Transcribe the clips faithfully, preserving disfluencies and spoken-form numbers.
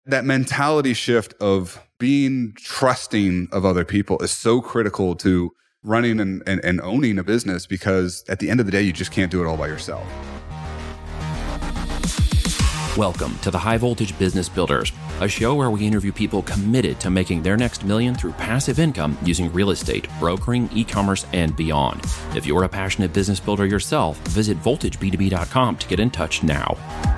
that mentality shift of being trusting of other people is so critical to running and, and, and owning a business, because at the end of the day, you just can't do it all by yourself. Welcome to the High Voltage Business Builders, a show where we interview people committed to making their next million through passive income using real estate, brokering, e-commerce, and beyond. If you're a passionate business builder yourself, visit voltage b two b dot com to get in touch now.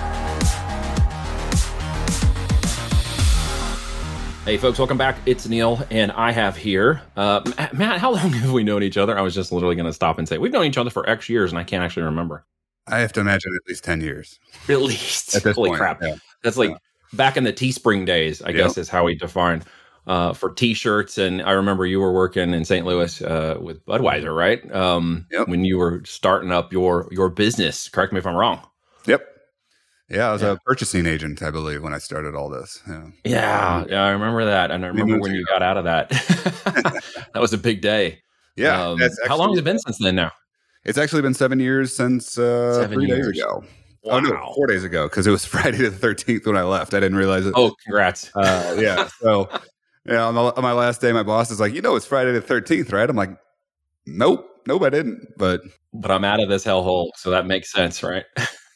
Hey folks, welcome back. It's Neil, and I have here, uh, Matt, how long have we known each other? I was just literally going to stop and say, we've known each other for X years, and I can't actually remember. I have to imagine at least ten years. At least. At this Holy point, crap. yeah. That's like yeah. back in the Teespring days, I yep. guess is how we define uh, for T-shirts. And I remember you were working in Saint Louis uh, with Budweiser, right? Um, yep. When you were starting up your your business. Correct me if I'm wrong. Yep. Yeah, I was yeah. a purchasing agent, I believe, when I started all this. Yeah, yeah, yeah I remember that. And I remember when you got out of that. That was a big day. Yeah. Um, actually, how long has it been since then now? It's actually been seven years since uh, seven three years. days ago. Wow. Oh, no, four days ago, because it was Friday the thirteenth when I left. I didn't realize it. Oh, congrats. Uh, yeah. So, yeah, on, the, on my last day, my boss is like, you know, it's Friday the thirteenth, right? I'm like, nope, nope, I didn't. But but I'm out of this hellhole, so that makes sense, right?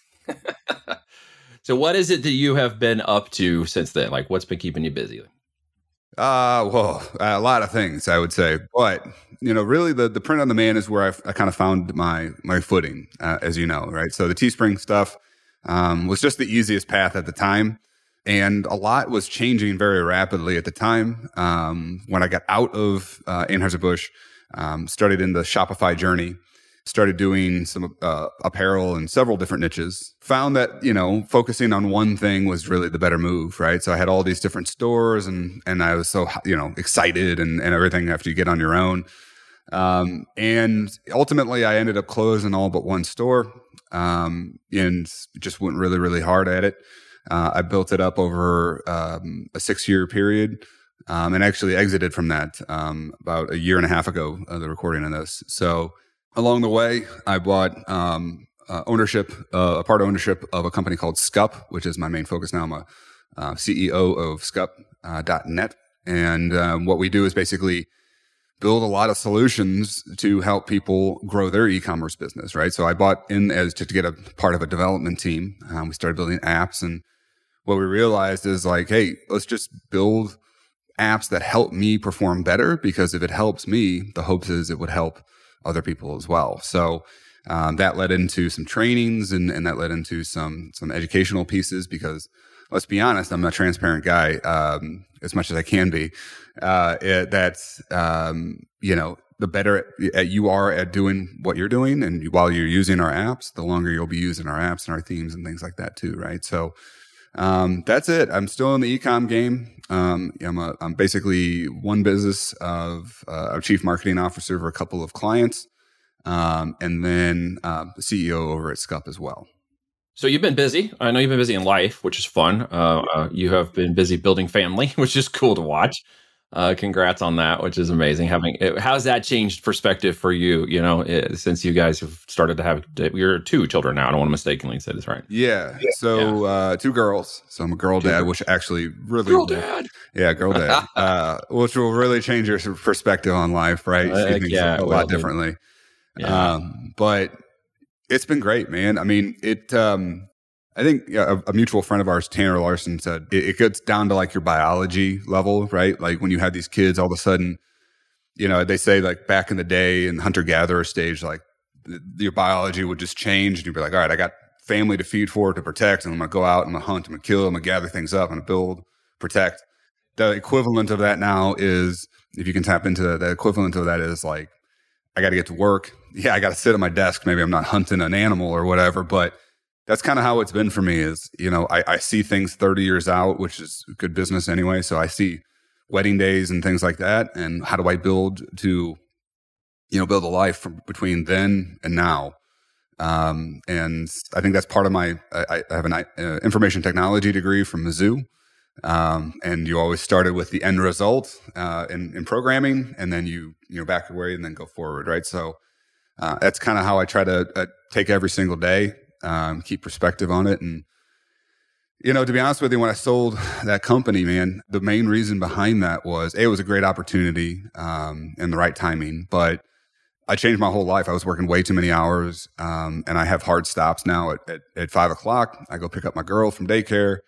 So what is it that you have been up to since then? Like, what's been keeping you busy? Uh, well, a lot of things, I would say. But, you know, really the, the print on demand is where I've, I kind of found my my footing, uh, as you know, right? So the Teespring stuff um, was just the easiest path at the time. And a lot was changing very rapidly at the time. Um, when I got out of uh, Anheuser-Busch, um, started in the Shopify journey, started doing some uh, apparel in several different niches, found that, you know, focusing on one thing was really the better move, right? So I had all these different stores and and I was so, you know, excited and, and everything after you get on your own. Um, and ultimately I ended up closing all but one store um, and just went really, really hard at it. Uh, I built it up over um, a six-year period um, and actually exited from that um, about a year and a half ago, uh, the recording of this. So along the way, I bought um, uh, ownership, uh, a part ownership of a company called Scup, which is my main focus now. I'm a uh, C E O of Scup dot net. And um, what we do is basically build a lot of solutions to help people grow their e-commerce business, right? So I bought in as to, to get a part of a development team. Um, we started building apps. And what we realized is like, hey, let's just build apps that help me perform better, because if it helps me, the hopes is it would help other people as well. So um, that led into some trainings and, and that led into some some educational pieces, because let's be honest, I'm a transparent guy um, as much as I can be. Uh, it, that's, um, you know, the better at, you are at doing what you're doing. And you, while you're using our apps, the longer you'll be using our apps and our themes and things like that too, right? So um, that's it. I'm still in the e-com game. Um, I'm, a, I'm basically one business of uh, a chief marketing officer for a couple of clients, um, and then uh, the C E O over at Scup as well. So you've been busy. I know you've been busy in life, which is fun. Uh, uh, you have been busy building family, which is cool to watch. Uh, congrats on that, which is amazing. Having it, how's that changed perspective for you? You know, it, since you guys have started to have, you're two children now. I don't want to mistakenly say this right. Yeah. So yeah. Uh, two girls. So I'm a girl two dad, girls. Which actually really girl dad. Yeah, girl dad. uh, which will really change your perspective on life, right? Uh, See things yeah, a lot well, differently. Yeah. Um, but it's been great, man. I mean, it. Um, I think a, a mutual friend of ours, Tanner Larson, said it, it gets down to like your biology level, right? Like when you have these kids, all of a sudden, you know, they say like back in the day in hunter-gatherer stage, like th- your biology would just change and you'd be like, all right, I got family to feed for, to protect, and I'm going to go out, I'm going to hunt, I'm going to kill, I'm going to gather things up, I'm going to build, protect. The equivalent of that now is, if you can tap into that, the equivalent of that is like, I got to get to work. Yeah, I got to sit at my desk. Maybe I'm not hunting an animal or whatever, but that's kind of how it's been for me is, you know, I, I see things thirty years out, which is good business anyway. So I see wedding days and things like that. And how do I build to, you know, build a life from between then and now? Um, and I think that's part of my, I, I have an uh, information technology degree from Mizzou. Um, and you always started with the end result uh, in, in programming, and then you, you know, back away and then go forward, right? So uh, that's kind of how I try to uh, take every single day. Um, keep perspective on it. And You know, to be honest with you, when I sold that company, man, the main reason behind that was, A, it was a great opportunity um, and the right timing, but I changed my whole life. I was working way too many hours, um, and I have hard stops now at, at, at five o'clock. I go pick up my girl from daycare,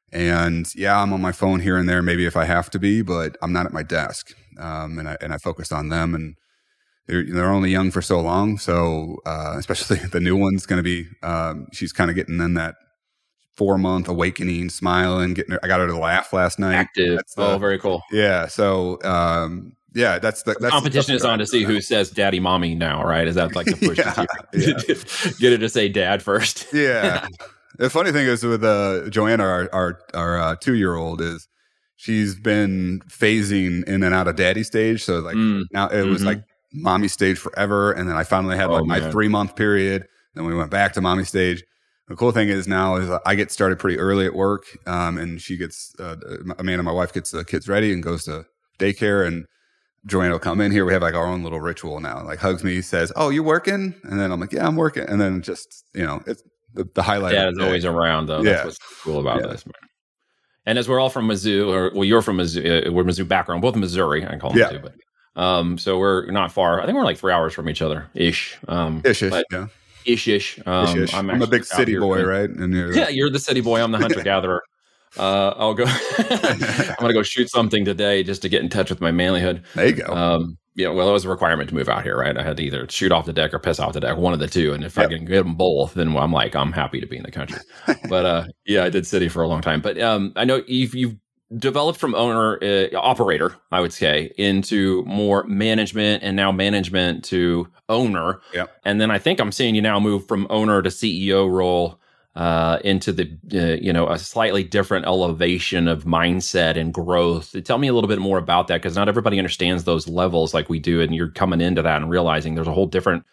and yeah, I'm on my phone here and there, maybe if I have to be, but I'm not at my desk, um, and I and I focused on them, and they're they're only young for so long, so uh, especially the new one's going to be, um, she's kind of getting in that four month awakening, smiling, getting her, I got her to laugh last night. Active. That's the, oh, very cool. Yeah. So, um, yeah, that's the that's competition the is on to see who says daddy mommy now, right? Is that like the push yeah, to yeah. get her to say dad first? Yeah. The funny thing is with uh, Joanna, our our, our uh, two year old, is she's been phasing in and out of daddy stage. So like mm. now it was mm-hmm. like mommy stage forever, and then I finally had like oh, my three month period. Then we went back to mommy stage. The cool thing is now is I get started pretty early at work, um, and she gets uh, Amanda, my wife, gets the kids ready and goes to daycare, and Joanna will come in here. We have like our own little ritual now. Like hugs me, says, "Oh, you working?" And then I'm like, "Yeah, I'm working." And then just you know, it's the, the highlight. Dad is always around, though. That's yeah. what's cool about yeah. this, man. And as we're all from Mizzou, or well, you're from Mizzou, uh, we're Mizzou background, both Missouri. I call them yeah. Mizzou, but um, so we're not far. I think we're like three hours from each other, ish. Um, ish, ish, yeah. Ish, ish. Um, ish, ish. I'm, I'm a big city boy, right? And you're, yeah, you're the city boy. I'm the hunter gatherer. Uh, I'll go. I'm gonna go shoot something today just to get in touch with my manlyhood. There you go. Um, yeah, well, it was a requirement to move out here, right? I had to either shoot off the deck or piss off the deck, one of the two. And if yep. I can get them both, then I'm like, I'm happy to be in the country. But uh, yeah, I did city for a long time. But um, I know you've, you've developed from owner, uh, operator, I would say, into more management, and now management to owner. Yep. And then I think I'm seeing you now move from owner to C E O role uh, into the, uh, you know, a slightly different elevation of mindset and growth. Tell me a little bit more about that, because not everybody understands those levels like we do. And you're coming into that and realizing there's a whole different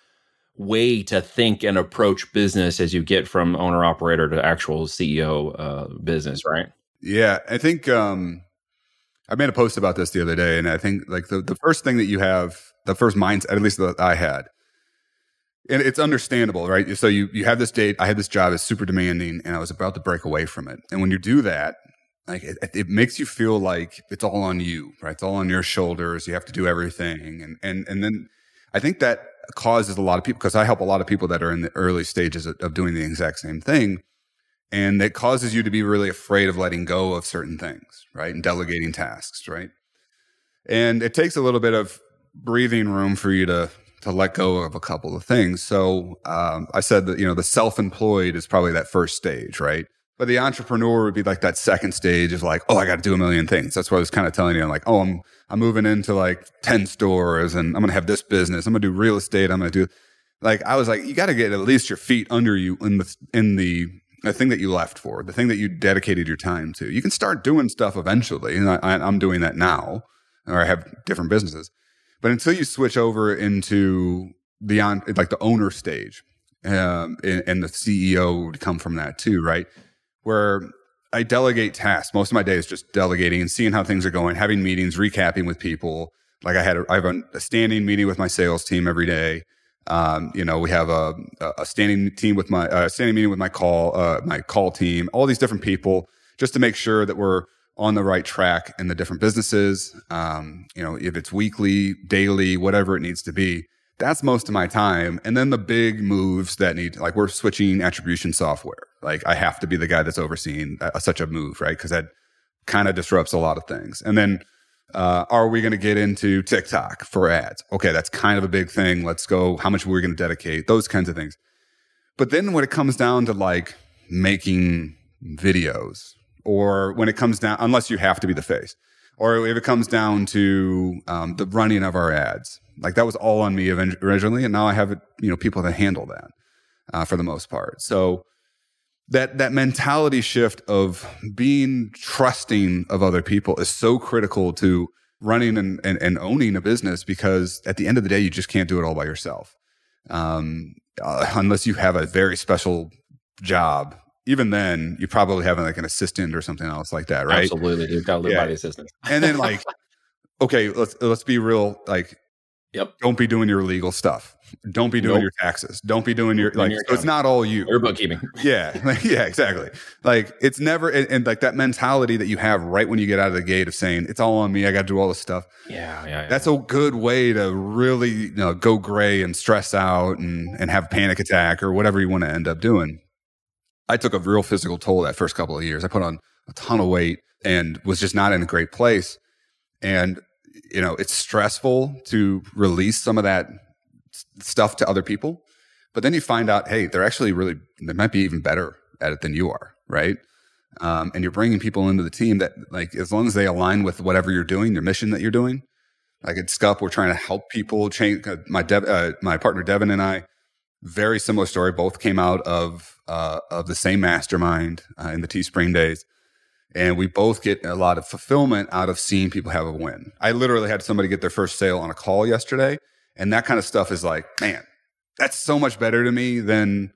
way to think and approach business as you get from owner operator to actual C E O uh, business, right? Yeah, I think um, I made a post about this the other day, and I think like the, the first thing that you have, the first mindset, at least that I had, and it's understandable, right? So you you have this date, I had this job, it's super demanding, and I was about to break away from it. And when you do that, like it, it makes you feel like it's all on you, right? It's all on your shoulders. You have to do everything, and and and then I think that causes a lot of people, because I help a lot of people that are in the early stages of, of doing the exact same thing. And it causes you to be really afraid of letting go of certain things, right? And delegating tasks, right? And it takes a little bit of breathing room for you to to let go of a couple of things. So um, I said that, you know, the self-employed is probably that first stage, right? But the entrepreneur would be like that second stage of like, oh, I got to do a million things. That's what I was kind of telling you. I'm like, oh, I'm I'm moving into like ten stores, and I'm going to have this business. I'm going to do real estate. I'm going to do like, I was like, you got to get at least your feet under you in the in the the thing that you left for, the thing that you dedicated your time to. You can start doing stuff eventually, and I, I'm doing that now, or I have different businesses. But until you switch over into the on, like the owner stage, um, and, and the C E O would come from that too, right? Where I delegate tasks. Most of my day is just delegating and seeing how things are going, having meetings, recapping with people. Like I had, a, I have a, a standing meeting with my sales team every day. Um, you know, we have a, a standing team with my uh, standing meeting with my call, uh, my call team, all these different people, just to make sure that we're on the right track in the different businesses. Um, you know, if it's weekly, daily, whatever it needs to be, that's most of my time. And then the big moves that need, like we're switching attribution software. Like I have to be the guy that's overseeing a, such a move, right? Because that kind of disrupts a lot of things. And then Uh, are we going to get into TikTok for ads? Okay, that's kind of a big thing. Let's go. How much we're going to dedicate? Those kinds of things. But then when it comes down to like making videos, or when it comes down, unless you have to be the face, or if it comes down to um, the running of our ads, like that was all on me originally, and now I have you know people that handle that uh, for the most part. So that that mentality shift of being trusting of other people is so critical to running and, and, and owning a business, because at the end of the day, you just can't do it all by yourself. Um, uh, unless you have a very special job. Even then, you probably have like an assistant or something else like that, right? Absolutely. You've got to live yeah. by the assistant. And then like, okay, let's let's be real. Like Yep. Don't be doing your legal stuff. Don't be doing Nope. your taxes. Don't be doing your, like, your so it's not all you. Or bookkeeping. Yeah. Like, yeah, exactly. Like it's never, and, and like that mentality that you have right when you get out of the gate of saying, it's all on me. I got to do all this stuff. Yeah, yeah, yeah. That's a good way to really, you know, go gray and stress out and, and have a panic attack or whatever you want to end up doing. I took a real physical toll that first couple of years. I put on a ton of weight and was just not in a great place. And, you know, it's stressful to release some of that stuff to other people, but then you find out, hey, they're actually really, they might be even better at it than you are, right? Um, and you're bringing people into the team that, like, as long as they align with whatever you're doing, your mission that you're doing. Like at Scup, we're trying to help people change. Uh, my Dev, uh, my partner Devin and I, very similar story. Both came out of uh, of the same mastermind uh, in the Teespring days. And we both get a lot of fulfillment out of seeing people have a win. I literally had somebody get their first sale on a call yesterday. And that kind of stuff is like, man, that's so much better to me than,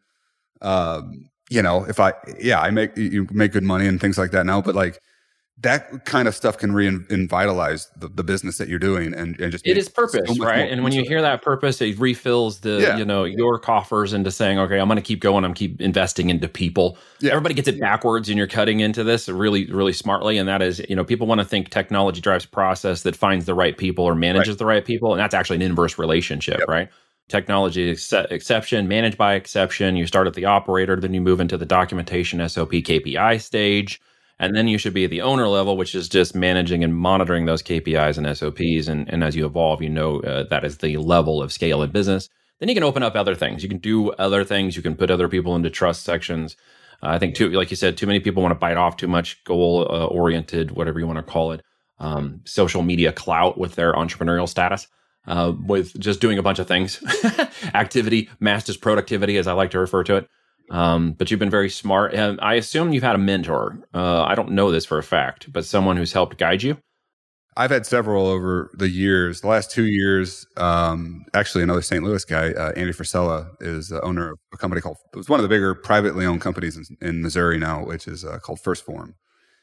um, you know, if I, yeah, I make, you make good money and things like that now, but like that kind of stuff can revitalize the, the business that you're doing and, and just, it is purpose, so right? And when you hear that purpose, it refills the, yeah. you know, your coffers into saying, okay, I'm going to keep going. I'm keep investing into people. Yeah. Everybody gets it backwards and you're cutting into this really, really smartly. And that is, you know, people want to think technology drives process that finds the right people or manages right. the right people. And that's actually an inverse relationship, yep. right? Technology ex- exception, managed by exception. You start at the operator, then you move into the documentation, S O P, K P I stage. And then you should be at the owner level, which is just managing and monitoring those K P Is and S O Ps. And, and as you evolve, you know uh, that is the level of scale in business. Then you can open up other things. You can do other things. You can put other people into trust sections. Uh, I think, too, like you said, too many people want to bite off too much goal-oriented, uh, whatever you want to call it, um, social media clout with their entrepreneurial status, uh, with just doing a bunch of things. Activity, masters productivity, as I like to refer to it. Um, but you've been very smart. And I assume you've had a mentor. Uh, I don't know this for a fact, but someone who's helped guide you. I've had several over the years. The last two years, um, actually, another Saint Louis guy, uh, Andy Frisella, is the owner of a company called, it was one of the bigger privately owned companies in, in Missouri now, which is uh, called First Form.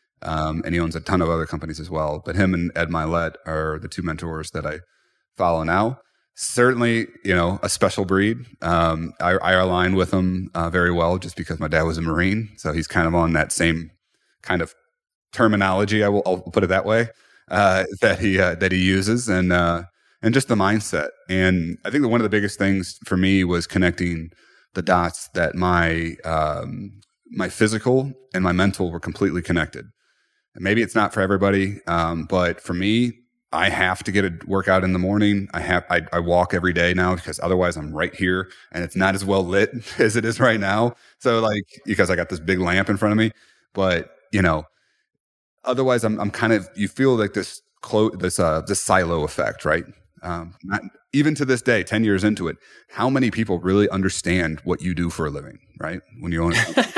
Um, and he owns a ton of other companies as well. But him and Ed Milet are the two mentors that I follow now. Certainly, you know, a special breed. Um, I, I align with him uh, very well just because my dad was a Marine. So he's kind of on that same kind of terminology, I will I'll put it that way, uh, that he uh, that he uses and uh, and just the mindset. And I think that one of the biggest things for me was connecting the dots that my um, my physical and my mental were completely connected. And maybe it's not for everybody, um, but for me, I have to get a workout in the morning. I have, I, I walk every day now because otherwise I'm right here and it's not as well lit as it is right now. So like, because I got this big lamp in front of me, but you know, otherwise I'm, I'm kind of, you feel like this clo- this, uh, this silo effect, right? Um, not even to this day, ten years into it, how many people really understand what you do for a living, right? When you own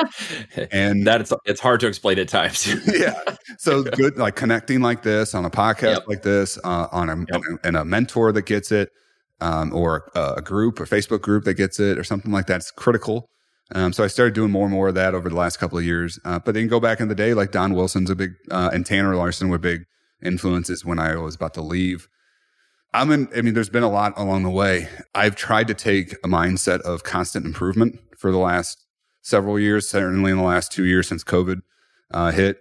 it. And that it's, it's hard to explain at times. Yeah. So good, like connecting like this on a podcast yep. like this, uh, on a, yep. and a mentor that gets it, um, or a, a group, a Facebook group that gets it or something like that. It's critical. Um, so I started doing more and more of that over the last couple of years. Uh, but then go back in the day, like Don Wilson's a big, uh, and Tanner Larson were big influences when I was about to leave. I'm in, I mean, there's been a lot along the way. I've tried to take a mindset of constant improvement for the last several years, certainly in the last two years since COVID uh, hit,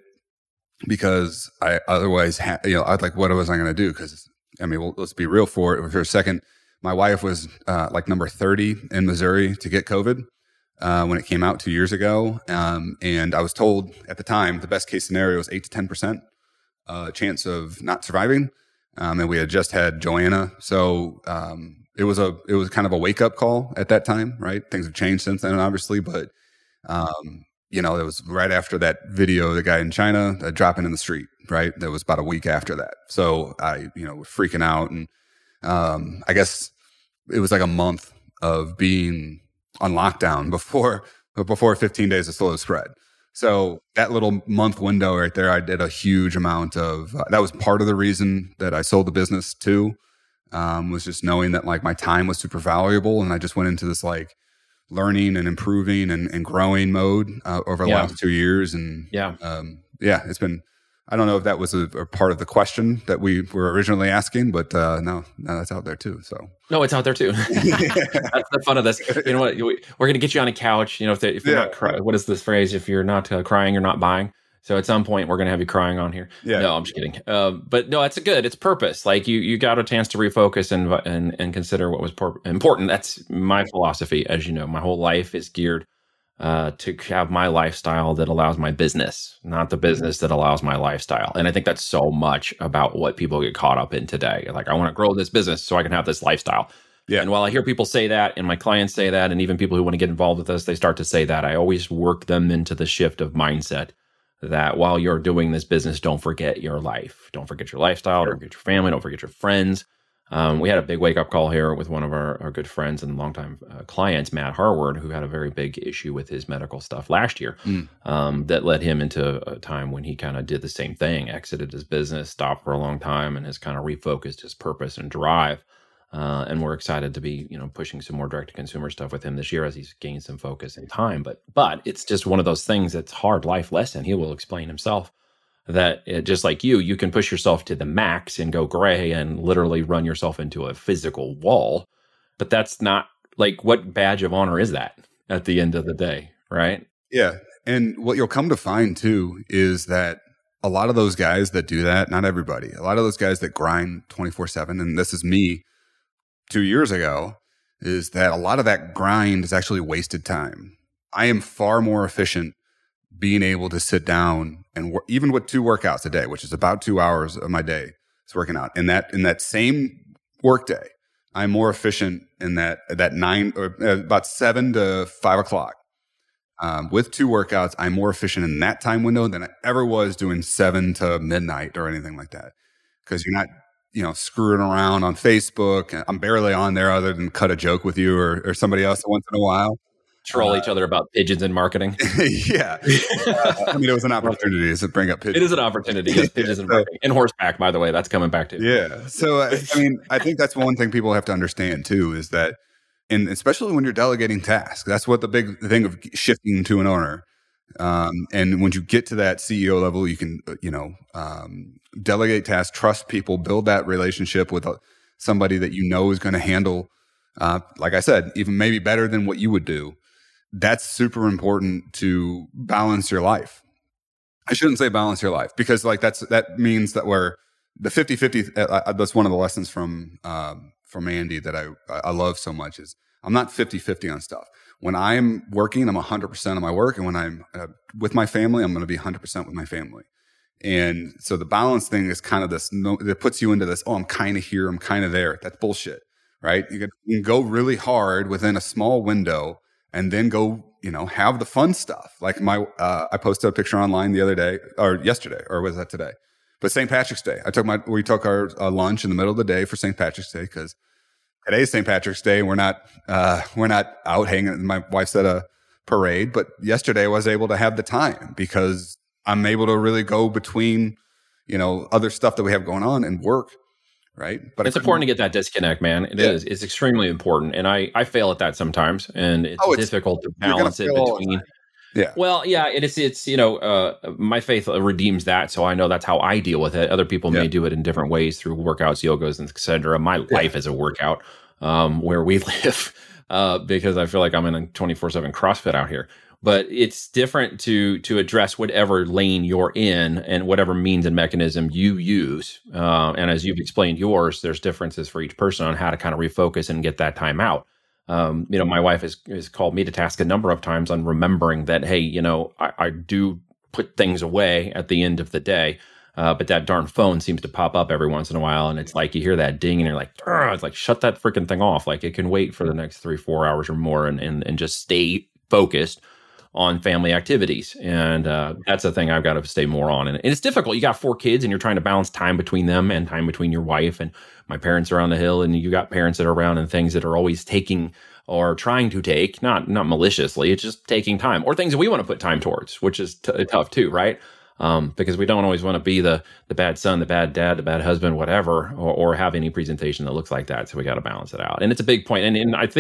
because I otherwise, ha- you know, I'd like, what was I going to do? Because, I mean, well, let's be real for it for a second. My wife was uh, like number thirty in Missouri to get COVID uh, when it came out two years ago. Um, and I was told at the time, the best case scenario was eight to ten percent uh, chance of not surviving. Um, and we had just had Joanna. So, um, it was a, it was kind of a wake up call at that time, right? Things have changed since then, obviously, but, um, you know, it was right after that video, the guy in China uh, dropping in the street, right? That was about a week after that. So I, you know, was freaking out. And, um, I guess it was like a month of being on lockdown before, before fifteen days of slow spread. So that little month window right there, I did a huge amount of, uh, that was part of the reason that I sold the business too, um, was just knowing that like my time was super valuable. And I just went into this like learning and improving and, and growing mode uh, over the yeah. last two years. And yeah, um, yeah, it's been, I don't know if that was a, a part of the question that we were originally asking, but uh, no, no, that's out there too. So no, it's out there too. That's the fun of this. You know what? We're going to get you on a couch. You know, if, they, if you're yeah. not crying, what is this phrase? If you're not uh, crying, you're not buying. So at some point, we're going to have you crying on here. Yeah. No, I'm just kidding. Uh, but no, it's good. It's purpose. Like you, you got a chance to refocus and and and consider what was por- important. That's my philosophy. As you know, my whole life is geared uh, to have my lifestyle that allows my business, not the business that allows my lifestyle. And I think that's so much about what people get caught up in today. Like, I want to grow this business so I can have this lifestyle. Yeah. And while I hear people say that, and my clients say that, and even people who want to get involved with us, they start to say that, I always work them into the shift of mindset that while you're doing this business, don't forget your life. Don't forget your lifestyle. Sure. Don't forget your family. Don't forget your friends. Um, we had a big wake-up call here with one of our, our good friends and longtime uh, clients, Matt Harward, who had a very big issue with his medical stuff last year mm. um, that led him into a time when he kind of did the same thing, exited his business, stopped for a long time, and has kind of refocused his purpose and drive. Uh, and we're excited to be, you know, pushing some more direct-to-consumer stuff with him this year as he's gained some focus and time. But but it's just one of those things that's hard life lesson. He will explain himself that it, just like you, you can push yourself to the max and go gray and literally run yourself into a physical wall. But that's not like, what badge of honor is that at the end of the day, right? Yeah. And what you'll come to find too is that a lot of those guys that do that, not everybody, a lot of those guys that grind twenty-four seven, and this is me two years ago, is that a lot of that grind is actually wasted time. I am far more efficient being able to sit down and work, even with two workouts a day, which is about two hours of my day, it's working out. In that in that same work day, I'm more efficient in that that nine or uh, about seven to five o'clock. Um, with two workouts, I'm more efficient in that time window than I ever was doing seven to midnight or anything like that, because you're not, you know, screwing around on Facebook. I'm barely on there other than cut a joke with you or, or somebody else once in a while. Troll uh, each other about pigeons in marketing. Yeah. Uh, I mean, it was an opportunity to bring up pigeons. It is an opportunity. Yes, pigeons in marketing. And horseback, by the way, that's coming back too. Yeah. So, I, I mean, I think that's one thing people have to understand too, is that, and especially when you're delegating tasks, that's what the big thing of shifting to an owner. Um, and when you get to that C E O level, you can, you know, um, delegate tasks, trust people, build that relationship with a, somebody that you know is going to handle, uh, like I said, even maybe better than what you would do. That's super important to balance your life. I shouldn't say balance your life, because like that's that means that we're the fifty-fifty. Uh, that's one of the lessons from um, from Andy that I I love so much, is I'm not fifty-fifty on stuff. When I'm working, I'm one hundred percent of my work. And when I'm uh, with my family, I'm going to be one hundred percent with my family. And so the balance thing is kind of this, no, that puts you into this, oh, I'm kind of here, I'm kind of there. That's bullshit, right? You can, you can go really hard within a small window and then go, you know, have the fun stuff. Like my, uh, I posted a picture online the other day, or yesterday, or was that today? But Saint Patrick's Day, I took my, we took our uh, lunch in the middle of the day for Saint Patrick's Day, because today's Saint Patrick's Day, and we're not uh, we're not out hanging. My wife's at a parade, but yesterday I was able to have the time because I'm able to really go between, you know, other stuff that we have going on and work, right? But it's important to get that disconnect, man. It yeah. is. It's extremely important, and I I fail at that sometimes, and it's, oh, it's difficult to balance it between. Yeah. Well, yeah, it's it's you know, uh, my faith redeems that, so I know that's how I deal with it. Other people yeah. may do it in different ways through workouts, yogas, and et cetera. My yeah. life is a workout um, where we live uh, because I feel like I'm in a twenty-four seven CrossFit out here. But it's different to to address whatever lane you're in and whatever means and mechanism you use. Uh, and as you've explained yours, there's differences for each person on how to kind of refocus and get that time out. Um, you know, my wife has, has called me to task a number of times on remembering that, hey, you know, I, I do put things away at the end of the day, uh, but that darn phone seems to pop up every once in a while. And it's like you hear that ding and you're like, it's like, shut that freaking thing off. Like it can wait for the next three, four hours or more and, and, and just stay focused on family activities. And uh, that's the thing I've got to stay more on. And, and it's difficult. You got four kids and you're trying to balance time between them and time between your wife. And my parents are on the hill, and you got parents that are around and things that are always taking or trying to take, not not maliciously, it's just taking time, or things that we want to put time towards, which is t- tough too, right? Um, because we don't always want to be the the bad son, the bad dad, the bad husband, whatever, or, or have any presentation that looks like that. So we got to balance it out. And it's a big point. And, and I think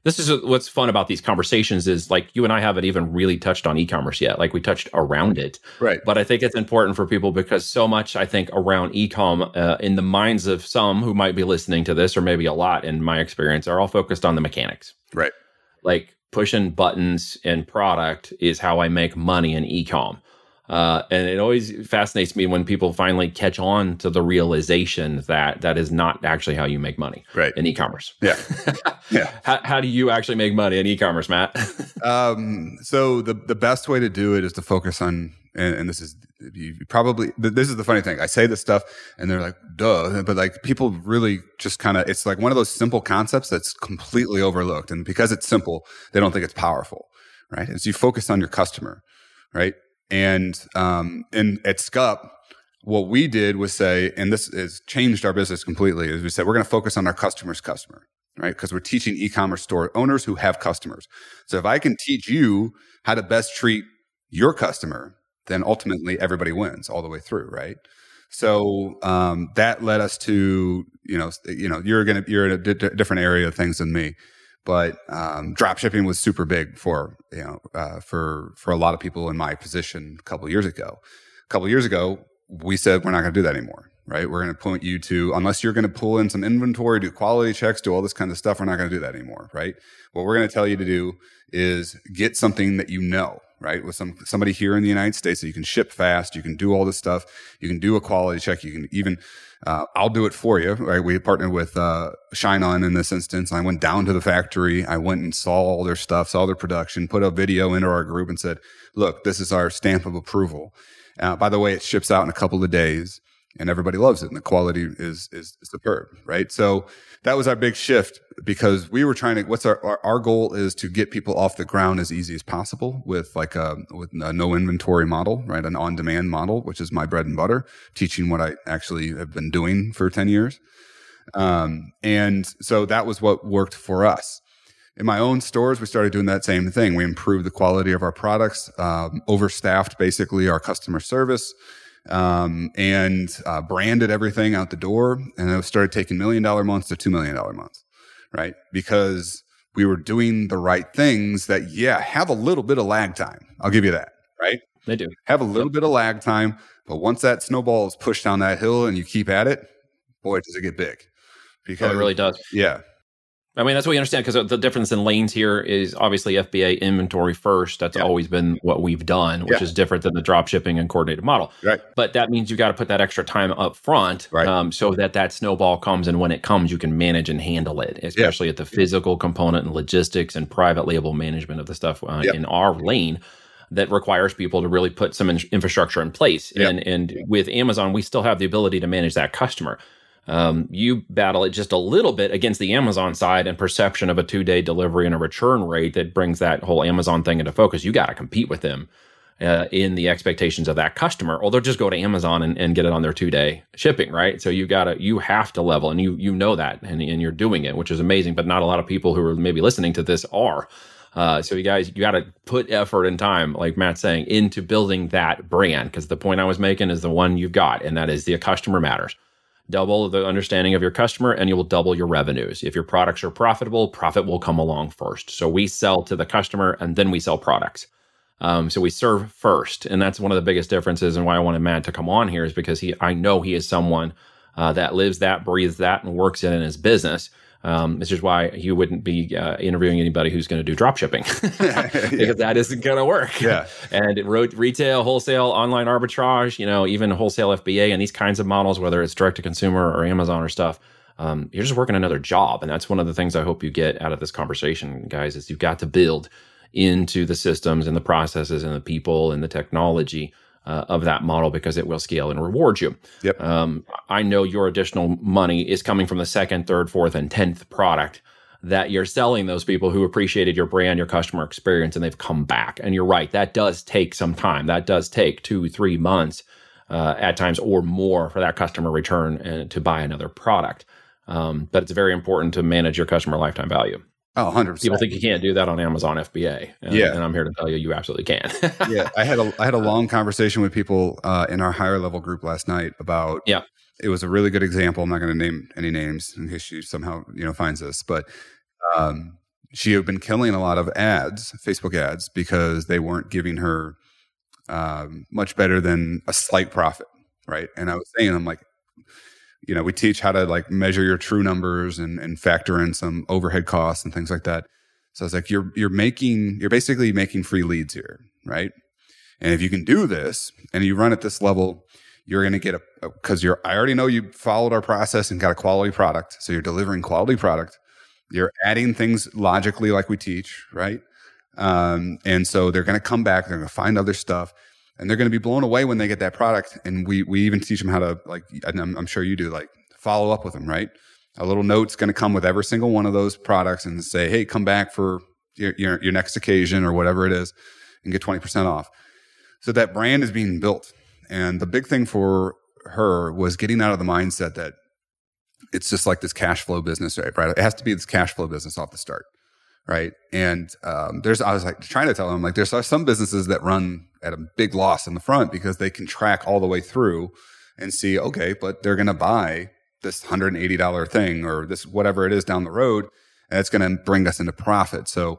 This is what's fun about these conversations is like you and I haven't even really touched on e-commerce yet. Like we touched around it. Right. But I think it's important for people because so much, I think, around e-com uh, in the minds of some who might be listening to this, or maybe a lot in my experience, are all focused on the mechanics. Right. Like pushing buttons and product is how I make money in e-com. Uh, and it always fascinates me when people finally catch on to the realization that that is not actually how you make money right. in e-commerce. Yeah. Yeah. how, how do you actually make money in e-commerce, Matt? um, so the, the best way to do it is to focus on, and, and this is you probably, this is the funny thing. I say this stuff and they're like, duh, but like people really just kind of, it's like one of those simple concepts that's completely overlooked. And because it's simple, they don't think it's powerful, right? As you focus on your customer, right? And um, and at Scup, what we did was say, and this has changed our business completely, is we said we're going to focus on our customer's customer, right? Because we're teaching e-commerce store owners who have customers. So if I can teach you how to best treat your customer, then ultimately everybody wins all the way through, right? So um, that led us to, you know, you know, you're gonna you're in a di- different area of things than me. But um, drop shipping was super big for you know uh, for for a lot of people in my position a couple of years ago. A couple of years ago, we said we're not going to do that anymore, right? We're going to point you to, unless you're going to pull in some inventory, do quality checks, do all this kind of stuff. We're not going to do that anymore, right? What we're going to tell you to do is get something that you know, right? With some somebody here in the United States that you can ship fast, you can do all this stuff, you can do a quality check, you can even. Uh, I'll do it for you, right? We partnered with uh, Shine On in this instance. I went down to the factory. I went and saw all their stuff, saw their production, put a video into our group and said, look, this is our stamp of approval. Uh, by the way, it ships out in a couple of days and everybody loves it. And the quality is, is superb, right? So that was our big shift because we were trying to, what's our, our, our goal is to get people off the ground as easy as possible with like a, with a no inventory model, right? An on-demand model, which is my bread and butter, teaching what I actually have been doing for ten years. Um, and so that was what worked for us. In my own stores, we started doing that same thing. We improved the quality of our products, um, overstaffed basically our customer service, um, and uh, branded everything out the door. And I started taking million dollar months to two million dollar months, right? Because we were doing the right things that, yeah, have a little bit of lag time. I'll give you that, right? They do. Have a little yep. bit of lag time. But once that snowball is pushed down that hill and you keep at it, boy, does it get big. Because oh, it really does. Yeah. I mean, that's what we understand because the difference in lanes here is obviously F B A inventory first. That's yeah. always been what we've done, which yeah. is different than the drop shipping and coordinated model. Right. But that means you got to put that extra time up front right. um, so that that snowball comes. And when it comes, you can manage and handle it, especially yeah. at the physical component and logistics and private label management of the stuff uh, yep. in our lane that requires people to really put some in- infrastructure in place. Yep. And, and with Amazon, we still have the ability to manage that customer. Um, you battle it just a little bit against the Amazon side and perception of a two-day delivery and a return rate that brings that whole Amazon thing into focus. You got to compete with them uh, in the expectations of that customer, or they'll just go to Amazon and, and get it on their two-day shipping, right? So you got to, you have to level, and you you know that, and, and you're doing it, which is amazing. But not a lot of people who are maybe listening to this are. Uh, so you guys, you got to put effort and time, like Matt's saying, into building that brand. Because the point I was making is the one you've got, and that is the customer matters. Double the understanding of your customer and you will double your revenues. If your products are profitable, profit will come along first. So we sell to the customer and then we sell products. Um, so we serve first. And that's one of the biggest differences and why I wanted Matt to come on here is because he, I know he is someone uh, that lives that, breathes that, and works it in his business. Um, this is why you wouldn't be uh, interviewing anybody who's going to do drop shipping because yeah. that isn't going to work. Yeah. And it wrote retail, wholesale, online arbitrage, you know, even wholesale F B A and these kinds of models, whether it's direct to consumer or Amazon or stuff, um, you're just working another job. And that's one of the things I hope you get out of this conversation, guys, is you've got to build into the systems and the processes and the people and the technology Uh, of that model because it will scale and reward you. Yep. Um, I know your additional money is coming from the second, third, fourth, and tenth product that you're selling those people who appreciated your brand, your customer experience, and they've come back. And you're right, that does take some time. That does take two, three months uh, at times or more for that customer return and to buy another product. Um, but it's very important to manage your customer lifetime value. Oh, one hundred percent. People think you can't do that on Amazon F B A. And, yeah. and I'm here to tell you, you absolutely can. yeah. I had a, I had a long conversation with people uh, in our higher level group last night about, yeah. it was a really good example. I'm not going to name any names in case she somehow, you know, finds this, but um, she had been killing a lot of ads, Facebook ads, because they weren't giving her um, much better than a slight profit, right? And I was saying, I'm like, you know, we teach how to like measure your true numbers and, and factor in some overhead costs and things like that. So I was like, you're you're making, you're basically making free leads here, right? And if you can do this and you run at this level, you're going to get a, because you're, I already know you followed our process and got a quality product. So you're delivering quality product. You're adding things logically like we teach, right? Um, and so they're going to come back, they're going to find other stuff, and they're going to be blown away when they get that product. And we we even teach them how to, like, I'm, I'm sure you do, like follow up with them, right? A little note's going to come with every single one of those products and say, hey, come back for your, your, your next occasion or whatever it is and get twenty percent off. So that brand is being built. And the big thing for her was getting out of the mindset that it's just like this cash flow business, right? Right? It has to be this cash flow business off the start, right? And um, there's, I was like trying to tell them, like, there's some businesses that run at a big loss in the front because they can track all the way through and see, okay, but they're going to buy this one hundred eighty dollars thing or this whatever it is down the road, and it's going to bring us into profit. So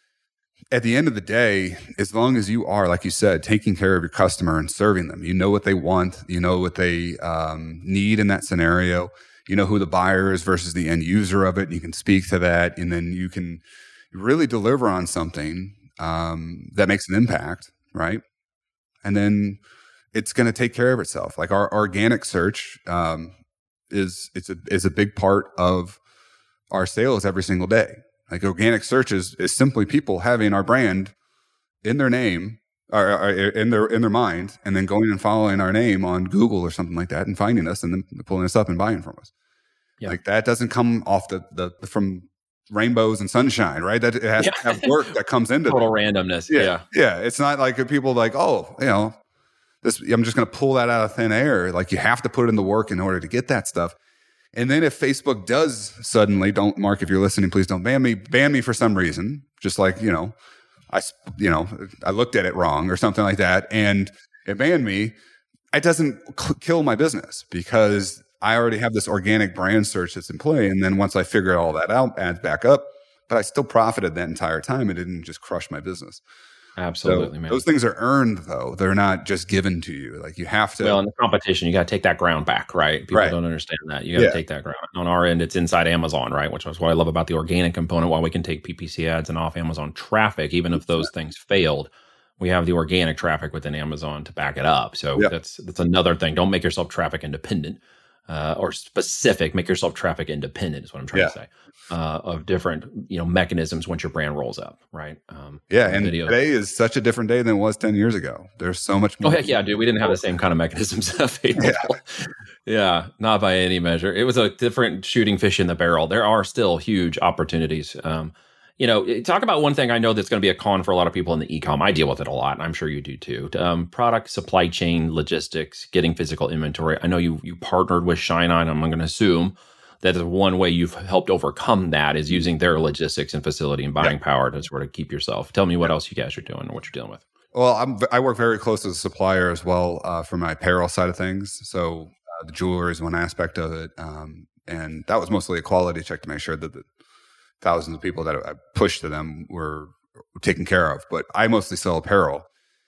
at the end of the day, as long as you are, like you said, taking care of your customer and serving them, you know what they want, you know what they um, need in that scenario, you know who the buyer is versus the end user of it, and you can speak to that, and then you can really deliver on something um, that makes an impact, right? And then it's going to take care of itself. Like our organic search um, is it's a is a big part of our sales every single day. Like organic search is, is simply people having our brand in their name or, or in their in their mind, and then going and following our name on Google or something like that, and finding us and then pulling us up and buying from us. Yeah. Like that doesn't come off the, the from rainbows and sunshine, right? That it has yeah. to have work that comes into total that. randomness. Yeah. yeah, yeah. It's not like people like, oh, you know, this. I'm just going to pull that out of thin air. Like you have to put in the work in order to get that stuff. And then if Facebook does suddenly, don't Mark, if you're listening, please don't ban me, ban me for some reason. Just like, you know, I, you know, I looked at it wrong or something like that, and it banned me. It doesn't c- kill my business because I already have this organic brand search that's in play. And then once I figure all that out, adds back up, but I still profited that entire time. It didn't just crush my business. Absolutely, so man. Those things are earned, though. They're not just given to you. Like you have to. Well, in the competition, you got to take that ground back, right? People right. don't understand that. You got to yeah. take that ground. On our end, it's inside Amazon, right? Which is what I love about the organic component. While we can take P P C ads and off Amazon traffic, even if those things failed, we have the organic traffic within Amazon to back it up. So yeah. that's that's another thing. Don't make yourself traffic independent. Uh, or specific, make yourself traffic independent is what I'm trying yeah. to say, uh, of different, you know, mechanisms once your brand rolls up, right? Um, yeah, and videos. Today is such a different day than it was ten years ago. There's so much more. Oh, heck yeah, dude. We didn't have the same kind of mechanisms available. Yeah. yeah, not by any measure. It was a different shooting fish in the barrel. There are still huge opportunities. Um, you know, talk about one thing I know that's going to be a con for a lot of people in the e-com. I deal with it a lot, and I'm sure you do too. Um, product supply chain, logistics, getting physical inventory. I know you you partnered with Shine On. I'm going to assume that is one way you've helped overcome that is using their logistics and facility and buying yeah. power to sort of keep yourself. Tell me what else you guys are doing and what you're dealing with. Well, I'm, I work very close to the supplier as well uh, for my apparel side of things. So uh, the jewelry is one aspect of it, um, and that was mostly a quality check to make sure that the thousands of people that I pushed to them were taken care of. But I mostly sell apparel.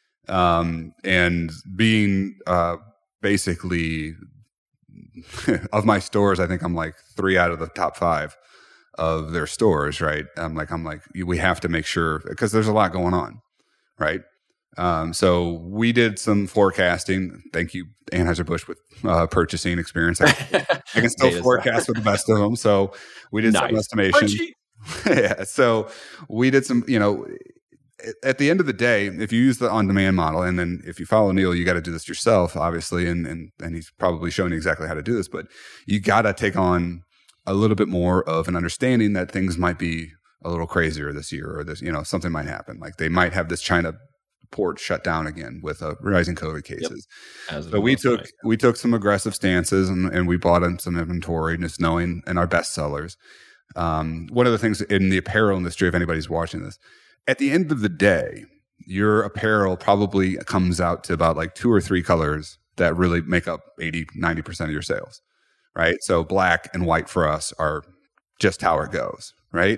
Um, and being uh, basically of my stores, I think I'm like three out of the top five of their stores, right? I'm like, I'm like, we have to make sure, because there's a lot going on, right? Um, so we did some forecasting. Thank you, Anheuser-Busch, with uh, purchasing experience. I, I can still forecast with the best of them. So we did nice. some estimation. yeah. So we did some, you know, at the end of the day, if you use the on-demand model, and then if you follow Neil, you got to do this yourself, obviously, and and and he's probably showing you exactly how to do this. But you got to take on a little bit more of an understanding that things might be a little crazier this year, or this, you know, something might happen. Like they might have this China port shut down again with uh, rising COVID cases. Yep. So we took right. we took some aggressive stances, and, and we bought in some inventory, just knowing and our best sellers. Um, one of the things in the apparel industry, if anybody's watching this, at the end of the day, your apparel probably comes out to about like two or three colors that really make up eighty, ninety percent of your sales, right? So black and white for us are just how it goes, right?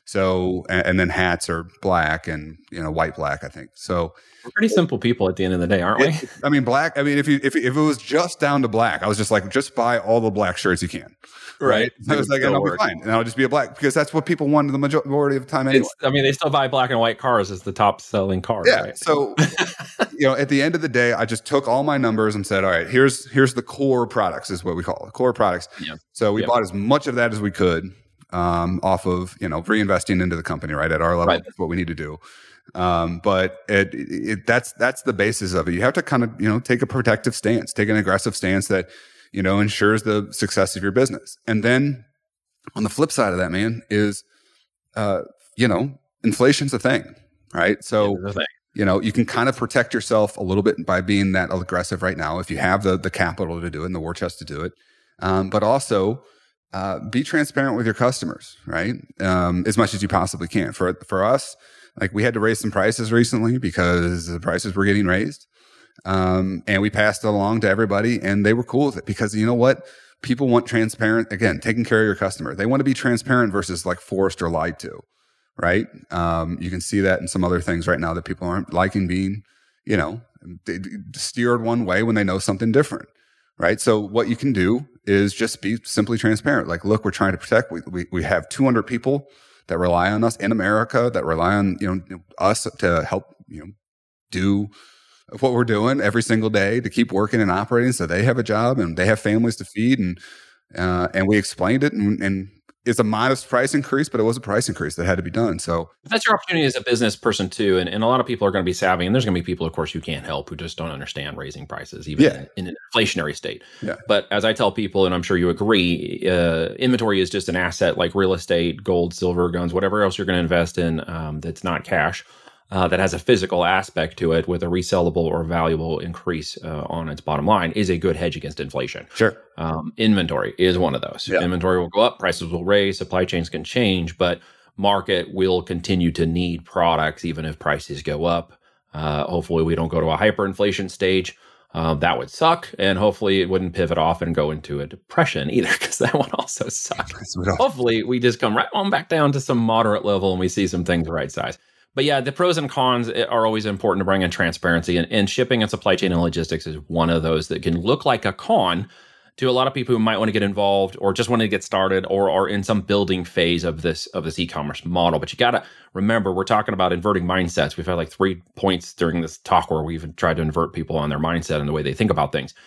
So, and, and then hats are black and, you know, white, black, I think. So we're pretty simple people at the end of the day, aren't we? it, I mean, black, I mean, if you, if, if it was just down to black, I was just like, just buy all the black shirts you can. Right. I was like, and I'll be fine. And I'll just be a black, because that's what people want the majority of the time anyway. It's, I mean, they still buy black and white cars as the top selling car. Yeah. Right? So, you know, at the end of the day, I just took all my numbers and said, all right, here's, here's the core products is what we call it, core products. Yeah. So we yep. bought as much of that as we could um, off of, you know, reinvesting into the company, right? At our level, right. That's what we need to do. Um, but it, it, that's, that's the basis of it. You have to kind of, you know, take a protective stance, take an aggressive stance that, you know, ensures the success of your business. And then on the flip side of that, man, is, uh, you know, inflation's a thing, right? So, yeah, thing. you know, you can kind of protect yourself a little bit by being that aggressive right now if you have the the capital to do it and the war chest to do it. Um, but also, uh, be transparent with your customers, right? Um, as much as you possibly can. For for us, like we had to raise some prices recently because the prices were getting raised. Um, and we passed it along to everybody and they were cool with it because you know what? People want transparent, again, taking care of your customer. They want to be transparent versus like forced or lied to, right? Um, you can see that in some other things right now that people aren't liking being, you know, they, steered one way when they know something different, right? So what you can do is just be simply transparent. Like, look, we're trying to protect, we, we, we have two hundred people that rely on us in America, that rely on, you know, us to help, you know, do what we're doing every single day to keep working and operating, so they have a job and they have families to feed, and uh, and we explained it, and, and it's a modest price increase, but it was a price increase that had to be done. So that's your opportunity as a business person too, and, and a lot of people are going to be savvy, and there's going to be people, of course, who can't help, who just don't understand raising prices, even yeah. in, in an inflationary state. Yeah. But as I tell people, and I'm sure you agree, uh, inventory is just an asset like real estate, gold, silver, guns, whatever else you're going to invest in um, that's not cash. Uh, that has a physical aspect to it with a resellable or valuable increase uh, on its bottom line is a good hedge against inflation. Sure. Um, inventory is one of those. Yeah. Inventory will go up, prices will raise, supply chains can change, but market will continue to need products even if prices go up. Uh, hopefully we don't go to a hyperinflation stage. Uh, that would suck. And hopefully it wouldn't pivot off and go into a depression either, because that would also suck. Hopefully we just come right on back down to some moderate level and we see some things right size. But yeah, the pros and cons are always important to bring in transparency, and, and shipping and supply chain and logistics is one of those that can look like a con to a lot of people who might want to get involved or just want to get started or are in some building phase of this of this e-commerce model. But you got to remember, we're talking about inverting mindsets. We've had like three points during this talk where we've tried to invert people on their mindset and the way they think about things.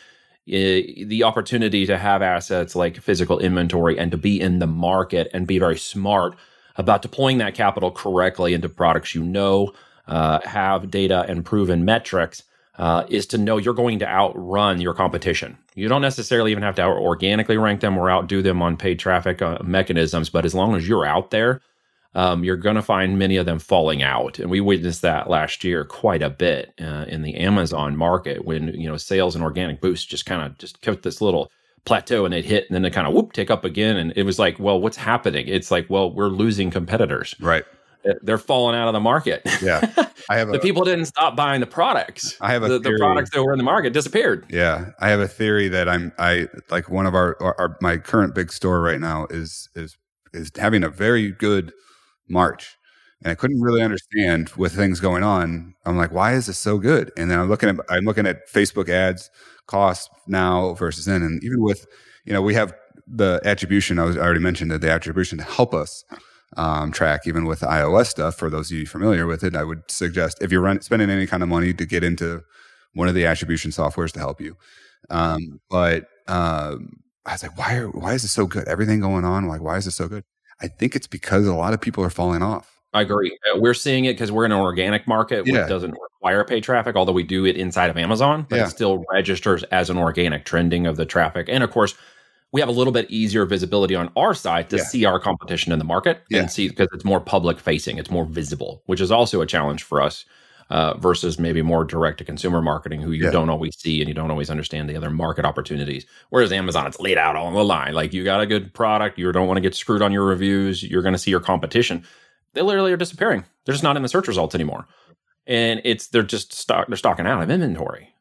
Uh, the opportunity to have assets like physical inventory and to be in the market and be very smart about deploying that capital correctly into products you know, uh, have data and proven metrics, uh, is to know you're going to outrun your competition. You don't necessarily even have to out- organically rank them or outdo them on paid traffic uh, mechanisms, but as long as you're out there, um, you're going to find many of them falling out. And we witnessed that last year quite a bit uh, in the Amazon market when, you know, sales and organic boosts just kind of just kept this little plateau and they'd hit and then they kind of whoop take up again, and it was like, well, what's happening? It's like, well, we're losing competitors, right? They're falling out of the market. Yeah, I have the a, people didn't stop buying the products. I have a the, the products that were in the market disappeared. Yeah, I have a theory that I'm I like one of our, our, our my current big store right now is is is having a very good March. And I couldn't really understand with things going on. I'm like, why is this so good? And then I'm looking at I'm looking at Facebook ads costs now versus then, and even with, you know, we have the attribution. I was I already mentioned that the attribution to help us um, track even with the iOS stuff. For those of you familiar with it, I would suggest if you're run, spending any kind of money to get into one of the attribution softwares to help you. Um, but um, I was like, why are why is this so good? Everything going on, like, why is this so good? I think it's because a lot of people are falling off. I agree. Uh, we're seeing it because we're in an organic market, which yeah. doesn't require paid traffic, although we do it inside of Amazon, but yeah. it still registers as an organic trending of the traffic. And of course, we have a little bit easier visibility on our side to yeah. see our competition in the market yeah. and see, because it's more public facing, it's more visible, which is also a challenge for us uh, versus maybe more direct to consumer marketing, who you yeah. don't always see and you don't always understand the other market opportunities. Whereas Amazon, it's laid out on the line. Like, you got a good product, you don't want to get screwed on your reviews, you're going to see your competition. They literally are disappearing. They're just not in the search results anymore. And it's they're just stock they're stocking out of inventory.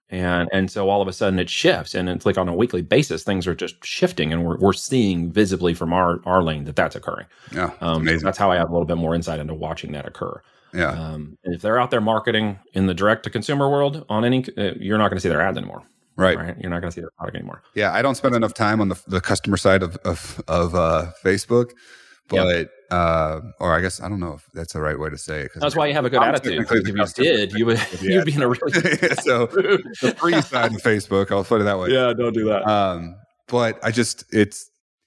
And and so all of a sudden it shifts, and it's like on a weekly basis, things are just shifting, and we're we're seeing visibly from our our lane that that's occurring. Yeah, Um, so amazing. that's how I have a little bit more insight into watching that occur. Yeah, Um, and if they're out there marketing in the direct to consumer world on any, uh, you're not going to see their ads anymore, right. right? You're not going to see their product anymore. Yeah, I don't spend enough time on the the customer side of of, of uh, Facebook, but uh, or I guess I don't know if that's the right way to say it. That's why you have a good I'm attitude. technically Because the if you customer. did, you would Yeah. you'd be in a really So the free side of Facebook, I'll put it that way. yeah. Don't do that. Um, but I just it's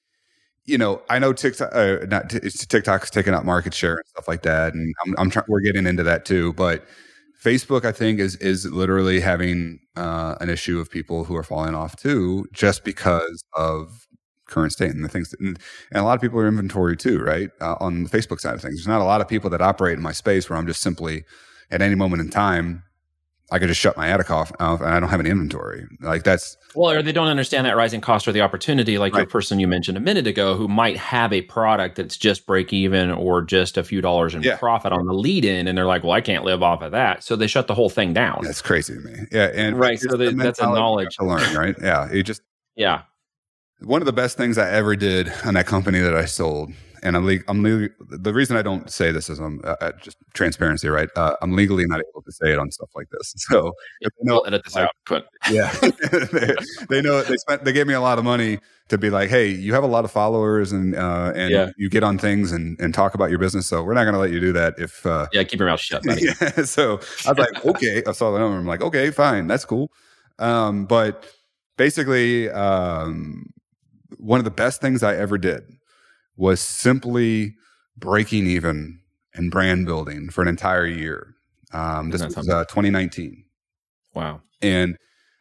you know I know TikTok uh, not t- it's TikTok's taking up market share and stuff like that, and I'm I'm trying we're getting into that too. But Facebook, I think, is is literally having uh, an issue of people who are falling off too, just because of current state and the things. That, and, and a lot of people are inventory too, right? Uh, on the Facebook side of things, there's not a lot of people that operate in my space where I'm just simply at any moment in time I could just shut my attic off, off and I don't have any inventory. Like that's Well, or they don't understand that rising cost or the opportunity, like your Right. person you mentioned a minute ago, who might have a product that's just break even or just a few dollars in Yeah. profit on the lead in, and they're like, "Well, I can't live off of that," so they shut the whole thing down. that's crazy to me. Yeah, and Right, it's so the that- that's a mentality you knowledge. have to learn, right? Yeah, it just Yeah, one of the best things I ever did on that company that I sold, and I'm, le- I'm le- the reason I don't say this is I'm uh, uh, just transparency, right? Uh, I'm legally not able to say it on stuff like this. So if they know, we'll edit this like, out. But yeah, they, they know they spent they gave me a lot of money to be like, hey, you have a lot of followers and uh, and Yeah. you get on things and, and talk about your business, so we're not going to let you do that if. Uh, yeah, keep your mouth shut, buddy. yeah, so I was like, okay. I saw the number. I'm like, okay, fine, that's cool. Um, but basically, um, one of the best things I ever did was simply breaking even and brand building for an entire year. Um, this Isn't that was uh, twenty nineteen, Wow. and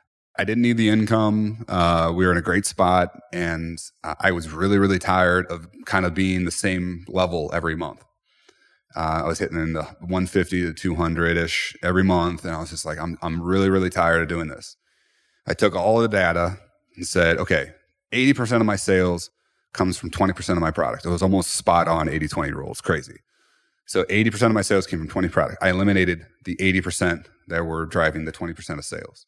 I didn't need the income. Uh, we were in a great spot, and I I was really, really tired of kind of being the same level every month. Uh, I was hitting in the one fifty to two hundred ish every month, and I was just like, I'm I'm really, really tired of doing this. I took all of the data and said, okay, eighty percent of my sales comes from twenty percent of my product. It was almost spot on eighty twenty rule. It's crazy. So eighty percent of my sales came from twenty product. I eliminated the eighty percent that were driving the twenty percent of sales.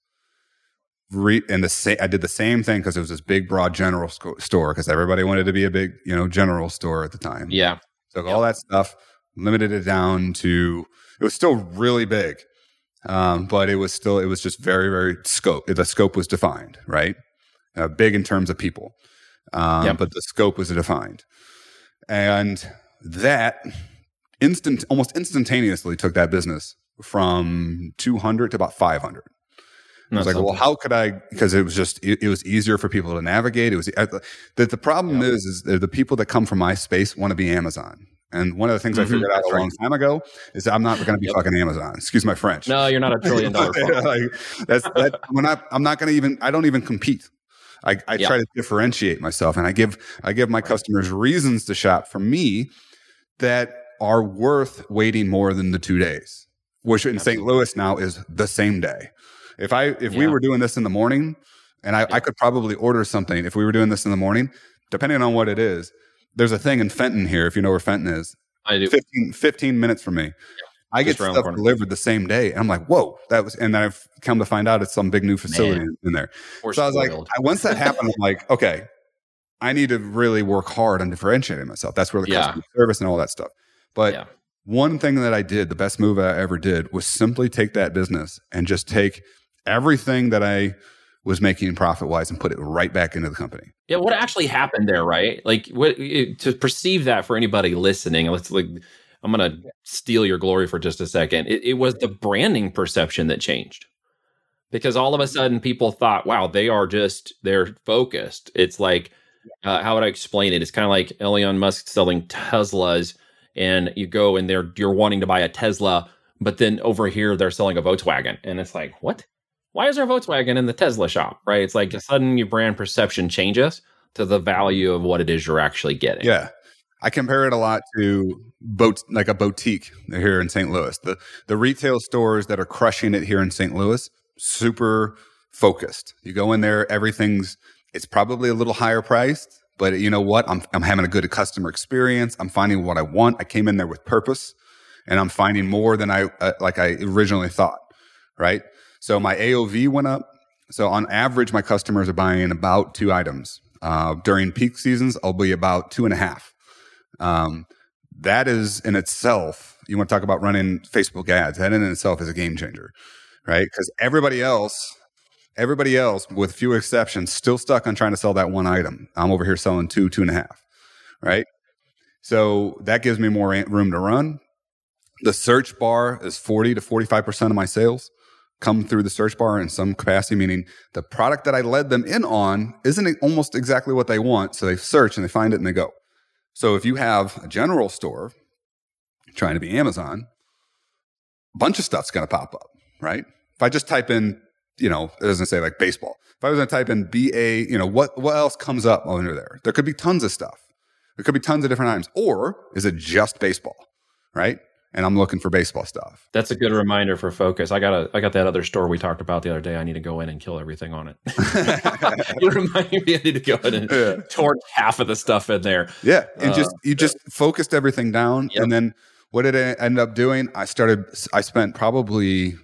Re- and the sa- I did the same thing because it was this big, broad general sco- store because everybody wanted to be a big, you know, general store at the time. Yeah. Took all that stuff, limited it down to, it was still really big. Um, but it was still, it was just very, very scope. The scope was defined, right? Uh, big in terms of people. Um, Yep. but the scope was defined. And that instant, almost instantaneously took that business from two hundred to about five hundred. I was That's like, well, something. how could I? Because it was just, it, it was easier for people to navigate. It was the, the problem Yeah. is, is that the people that come from my space want to be Amazon. And one of the things I Mhm, figured out that's a long time ago is that I'm not going to be Yep. fucking Amazon. Excuse my French. No, you're not a trillion dollar firm. like, that's that. When I, I'm not going to even. I don't even compete. I, I Yeah. try to differentiate myself, and I give I give my customers reasons to shop from me that are worth waiting more than the two days, which in Saint Louis now is the same day. If I if we Yeah. were doing this in the morning, and I, I could probably order something if we were doing this in the morning, depending on what it is. There's a thing in Fenton here, if you know where Fenton is, I do. fifteen, fifteen minutes from me. I get Just around the stuff corner. delivered the same day. And I'm like, whoa, that was, and then I've come to find out it's some big new facility in, in there. We're So I was like, spoiled. I, once that happened, I'm like, okay, I need to really work hard on differentiating myself. That's where the Yeah. customer service and all that stuff. But Yeah. one thing that I did, the best move I ever did was simply take that business and just take everything that I was making profit wise and put it right back into the company. Yeah, what actually happened there, right? Like, what it, to perceive that for anybody listening, let's like, I'm gonna steal your glory for just a second. It, it was the branding perception that changed, because all of a sudden people thought, "Wow, they are just they're focused." It's like, uh, how would I explain it? It's kind of like Elon Musk selling Teslas, and you go and they're you're wanting to buy a Tesla, but then over here they're selling a Volkswagen, and it's like, what? Why is there a Volkswagen in the Tesla shop, right? It's like a sudden your brand perception changes to the value of what it is you're actually getting. Yeah. I compare it a lot to boat, like a boutique here in Saint Louis. The the retail stores that are crushing it here in Saint Louis, super focused. You go in there, everything's it's probably a little higher priced, but you know what? I'm I'm having a good customer experience. I'm finding what I want. I came in there with purpose, and I'm finding more than I uh, like I originally thought. Right. So my A O V went up. So on average, my customers are buying about two items. Uh, during peak seasons, I'll be about two and a half. Um, that is in itself, you want to talk about running Facebook ads, that in itself is a game changer, right? Because everybody else, everybody else, with few exceptions, still stuck on trying to sell that one item. I'm over here selling two, two and a half, right? So that gives me more room to run. The search bar is forty to forty-five percent of my sales come through the search bar in some capacity, meaning the product that I led them in on isn't almost exactly what they want. So they search and they find it and they go. So if you have a general store trying to be Amazon, a bunch of stuff's going to pop up, right? If I just type in, you know, it doesn't say like baseball. If I was going to type in B A, you know, what, what else comes up under there? There could be tons of stuff. There could be tons of different items. Or is it just baseball, right? And I'm looking for baseball stuff. That's a good reminder for focus. I got a, I got that other store we talked about the other day. I need to go in and kill everything on it. You reminded me I need to go in and yeah. torch half of the stuff in there. Yeah, and uh, just you just focused everything down, yep. and then what did I end up doing? I started. I spent probably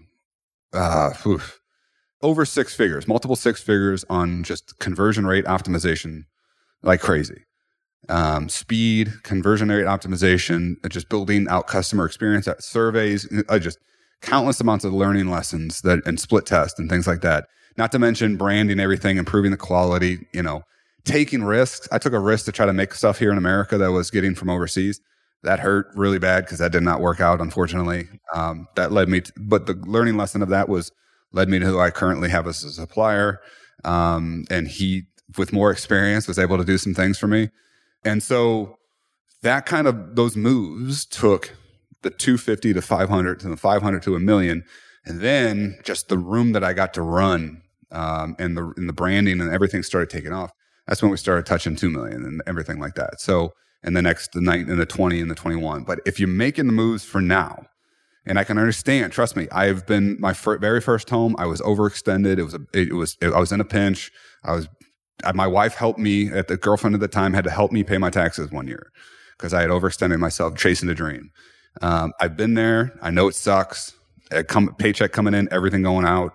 uh, oof, over six figures, multiple six figures on just conversion rate optimization, like crazy. Um, speed, conversion rate optimization, just building out customer experience surveys, uh, just countless amounts of learning lessons that and split tests and things like that. Not to mention branding everything, improving the quality, you know, taking risks. I took a risk to try to make stuff here in America that I was getting from overseas. That hurt really bad because that did not work out, unfortunately. Um, that led me to, but the learning lesson of that was led me to who I currently have as a supplier. Um, and he, with more experience, was able to do some things for me. And so that kind of, those moves took the two fifty to five hundred to the five hundred to a million. And then just the room that I got to run, um, and the, and the branding and everything started taking off. That's when we started touching two million and everything like that. So, and the next, the night and the twenty and the twenty-one. But if you're making the moves for now, and I can understand, trust me, I've been, my fir- very first home, I was overextended. It was, a, it was, it, I was in a pinch. I was, my wife helped me, at the girlfriend at the time had to help me pay my taxes one year because I had overextended myself chasing a dream. Um, I've been there. I know it sucks. A come, paycheck coming in, everything going out.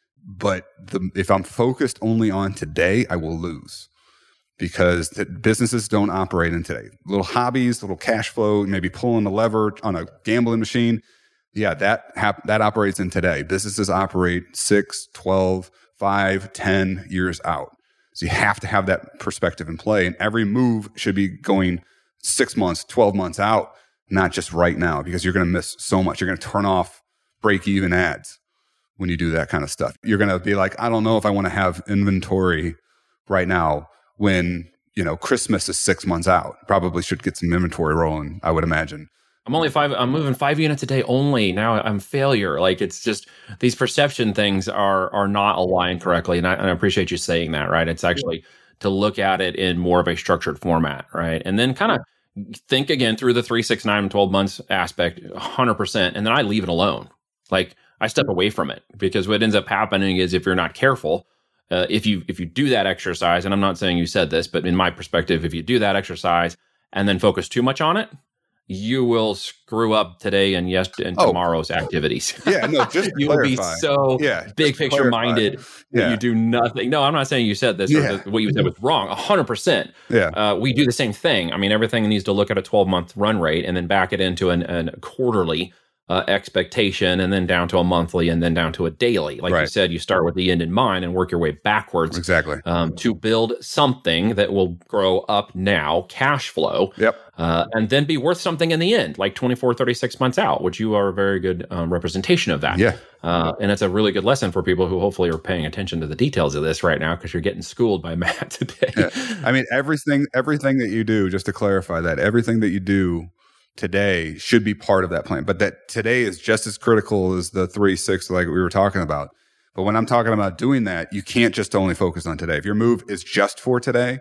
But the, if I'm focused only on today, I will lose because the businesses don't operate in today. Little hobbies, little cash flow, maybe pulling a lever on a gambling machine. Yeah, that hap- that operates in today. Businesses operate six, twelve, five, ten years out. So you have to have that perspective in play. And every move should be going six months, twelve months out, not just right now, because you're going to miss so much. You're going to turn off break-even ads when you do that kind of stuff. You're going to be like, I don't know if I want to have inventory right now when, you know, Christmas is six months out. Probably should get some inventory rolling, I would imagine. I'm only five, I'm moving five units a day only. Now I'm failure. Like it's just, these perception things are are not aligned correctly. And I, and I appreciate you saying that, right? It's actually to look at it in more of a structured format, right? And then kind of think again through the three, six, nine, twelve months aspect, one hundred percent. And then I leave it alone. Like I step away from it because what ends up happening is if you're not careful, uh, if you if you do that exercise, and I'm not saying you said this, but in my perspective, if you do that exercise and then focus too much on it, you will screw up today and yes and oh. tomorrow's activities. Yeah, no, just you will be so yeah, big picture clarify. minded that yeah. you do nothing. No, I'm not saying you said this yeah. or the, what you said was wrong. A hundred percent. Yeah, uh, we do the same thing. I mean, everything needs to look at a twelve month run rate and then back it into an, an quarterly uh, expectation, and then down to a monthly, and then down to a daily. Like right. you said, you start with the end in mind and work your way backwards. Exactly. Um, to build something that will grow up now, cash flow. Yep. Uh, and then be worth something in the end, like twenty-four, thirty-six months out, which you are a very good um, representation of that. Yeah. Uh, and it's a really good lesson for people who hopefully are paying attention to the details of this right now, because you're getting schooled by Matt today. Yeah. I mean, everything, everything that you do, just to clarify that, everything that you do today should be part of that plan. But that today is just as critical as the three, six, like we were talking about. But when I'm talking about doing that, you can't just only focus on today. If your move is just for today,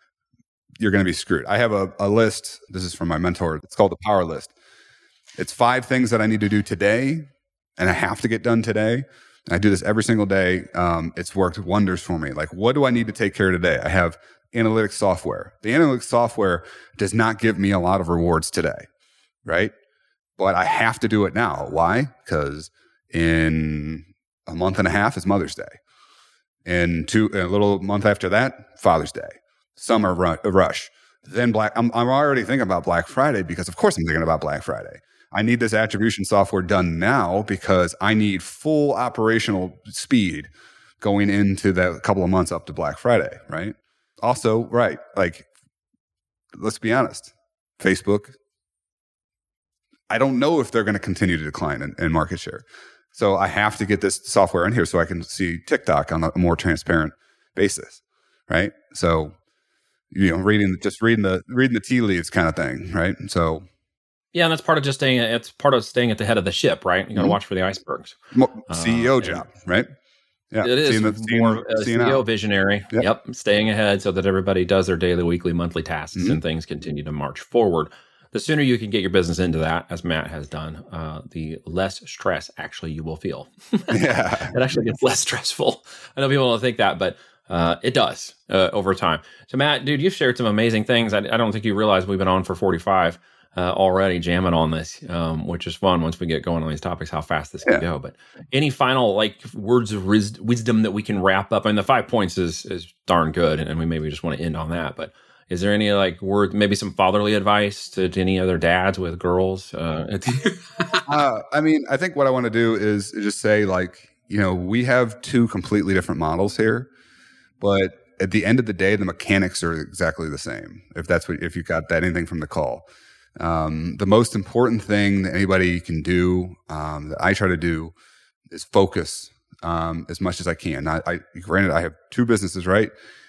you're going to be screwed. I have a, a list. This is from my mentor. It's called the Power List. It's five things that I need to do today, and I have to get done today. And I do this every single day. Um, it's worked wonders for me. Like, what do I need to take care of today? I have analytics software. The analytics software does not give me a lot of rewards today, right? But I have to do it now. Why? Because in a month and a half is Mother's Day. And two, a little month after that, Father's Day. Summer ru- rush. Then Black, I'm, I'm already thinking about Black Friday because of course I'm thinking about Black Friday. I need this attribution software done now because I need full operational speed going into that couple of months up to Black Friday, right? Also, right, like, let's be honest, Facebook, I don't know if they're going to continue to decline in, in market share. So I have to get this software in here so I can see TikTok on a more transparent basis, right? So, you know, reading just reading the reading the tea leaves kind of thing, right? So, yeah, and that's part of just staying. It's part of staying at the head of the ship, right? You got to mm-hmm. watch for the icebergs. C E O uh, job, right? Yeah, it is the, seeing, more a C E O out. Visionary. Yep. yep, staying ahead so that everybody does their daily, weekly, monthly tasks, mm-hmm. and things continue to march forward. The sooner you can get your business into that, as Matt has done, uh, the less stress actually you will feel. Yeah, it actually gets less stressful. I know people don't think that, but uh, it does uh, over time. So, Matt, dude, you've shared some amazing things. I, I don't think you realize we've been on for forty-five uh, already, jamming on this, um, which is fun once we get going on these topics. How fast this can yeah. go. But any final like words of ris- wisdom that we can wrap up? I mean, the five points is is darn good, and we maybe just want to end on that, but. Is there any like word, maybe some fatherly advice to, to any other dads with girls? Uh, uh, I mean, I think what I want to do is just say like, you know, we have two completely different models here, but at the end of the day, the mechanics are exactly the same. If that's what, if you got that anything from the call, um, the most important thing that anybody can do, um, that I try to do is focus um, as much as I can. I, I granted, I have two businesses, right?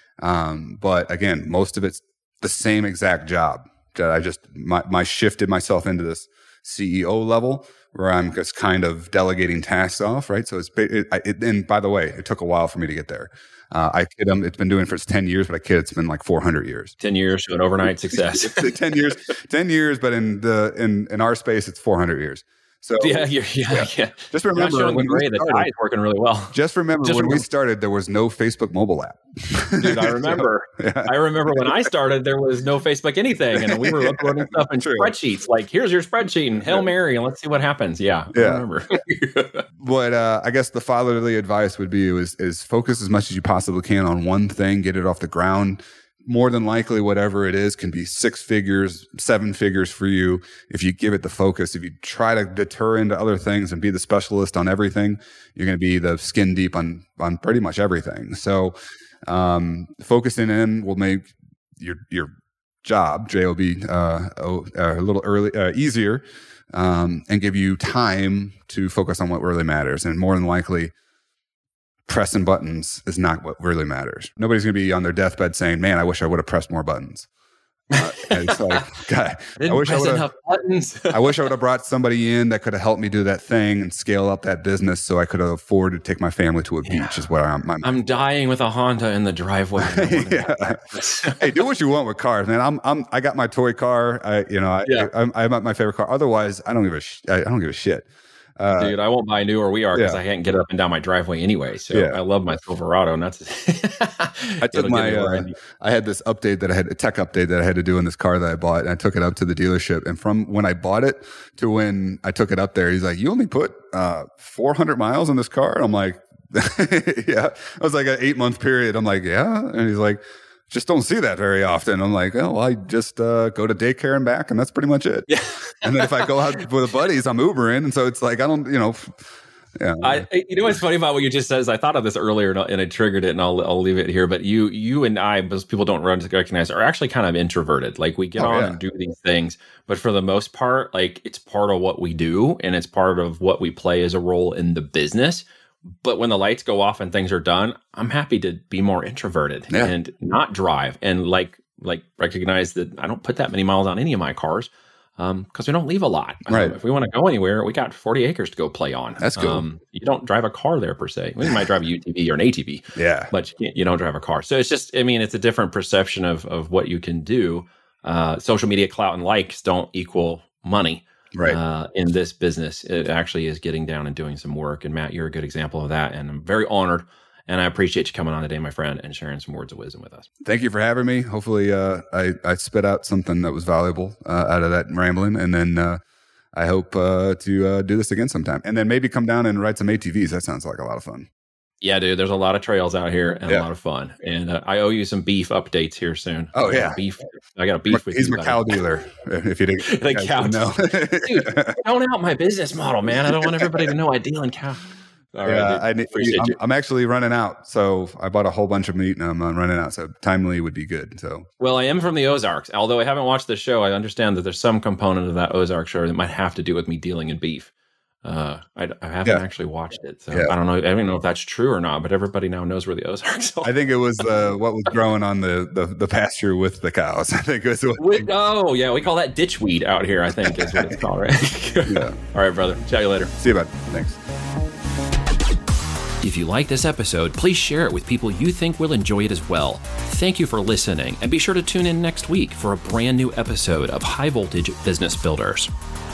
Um, but again, most of it's the same exact job that I just, my, my shifted myself into this C E O level where I'm just kind of delegating tasks off, right? So it's, it, it, and by the way, it took a while for me to get there. Uh, I kid them, it's been doing it for ten years, but I kid it's been like four hundred years. ten years to an overnight success. ten years, ten years, but in the, in, in our space, it's four hundred years. So yeah, you're, yeah, yeah, yeah. Just remember when we started, the tie is working really well. Just remember just when remember. we started, there was no Facebook mobile app. Dude, I remember. so, yeah. I remember when I started, there was no Facebook anything, and we were uploading stuff in True. spreadsheets. Like, here's your spreadsheet, and Hail yeah. Mary, and let's see what happens. Yeah, yeah. I remember. But uh, I guess the fatherly advice would be is is focus as much as you possibly can on one thing, get it off the ground. More than likely, whatever it is can be six figures, seven figures for you if you give it the focus. If you try to deter into other things and be the specialist on everything, you're going to be the skin deep on on pretty much everything. So, um, focusing in will make your your job J O B uh, a little early uh, easier, um, and give you time to focus on what really matters. And more than likely, pressing buttons is not what really matters. Nobody's going to be on their deathbed saying, man, I wish I would have pressed more buttons. Uh, it's like, God, I, I wish I would have buttons. I wish I would have brought somebody in that could have helped me do that thing and scale up that business so I could have afforded to take my family to a beach yeah. is what I'm. I'm, I'm dying with a Honda in the driveway. yeah. Hey, do what you want with cars, man. I'm, I'm, I got my toy car. I, you know, I, yeah. I, I'm, I'm my favorite car. Otherwise, I don't give a, sh- I don't give a shit. Uh, Dude, I won't buy new or we are because yeah. I can't get up and down my driveway anyway. So yeah. I love my Silverado, and that's I took my. Uh, I had this update that I had a tech update that I had to do in this car that I bought, and I took it up to the dealership. And from when I bought it to when I took it up there, he's like, "You only put uh, four hundred miles on this car?" And I'm like, "Yeah." It was like an eight month period. I'm like, "Yeah," and he's like, just don't see that very often. I'm like, oh, well, I just uh, go to daycare and back, and that's pretty much it. Yeah. And then if I go out with the buddies, I'm Ubering, and so it's like I don't, you know. Yeah. I, you know what's funny about what you just said is I thought of this earlier and, and I triggered it, and I'll I'll leave it here. But you you and I, because people don't recognize, are actually kind of introverted. Like we get oh, on yeah. and do these things, but for the most part, like it's part of what we do, and it's part of what we play as a role in the business. But when the lights go off and things are done, I'm happy to be more introverted yeah. and not drive and like like recognize that I don't put that many miles on any of my cars um, because we don't leave a lot. Right. Um, if we want to go anywhere, we got forty acres to go play on. That's cool. Um, you don't drive a car there per se. Well, you might drive a U T V or an A T V. Yeah. But you, can't, you don't drive a car. So it's just, I mean, it's a different perception of of what you can do. Uh, social media clout and likes don't equal money. Right. Uh, in this business, it actually is getting down and doing some work. And Matt, you're a good example of that. And I'm very honored. And I appreciate you coming on today, my friend, and sharing some words of wisdom with us. Thank you for having me. Hopefully, uh, I, I spit out something that was valuable uh, out of that rambling. And then uh, I hope uh, to uh, do this again sometime, and then maybe come down and ride some A T Vs. That sounds like a lot of fun. Yeah, dude, there's a lot of trails out here and yeah. a lot of fun. And uh, I owe you some beef updates here soon. Oh, I yeah. Beef. I got a beef with He's you. He's my cow dealer, if you didn't the cow know. Dude, don't out my business model, man. I don't want everybody to know I deal in cow. All yeah, right, I need, I'm, I'm actually running out. So I bought a whole bunch of meat and I'm uh, running out. So timely would be good. So Well, I am from the Ozarks. Although I haven't watched the show, I understand that there's some component of that Ozark show that might have to do with me dealing in beef. Uh, I, I haven't yeah. actually watched it, so yeah. I don't know. I don't know if that's true or not. But everybody now knows where the Ozarks are. I think it was uh, what was growing on the, the, the pasture with the cows. I think it was. What with, oh yeah, we call that ditchweed out here. I think is what it's called, right? yeah. All right, brother. Chat you later. See you, bud. Thanks. If you like this episode, please share it with people you think will enjoy it as well. Thank you for listening, and be sure to tune in next week for a brand new episode of High Voltage Business Builders.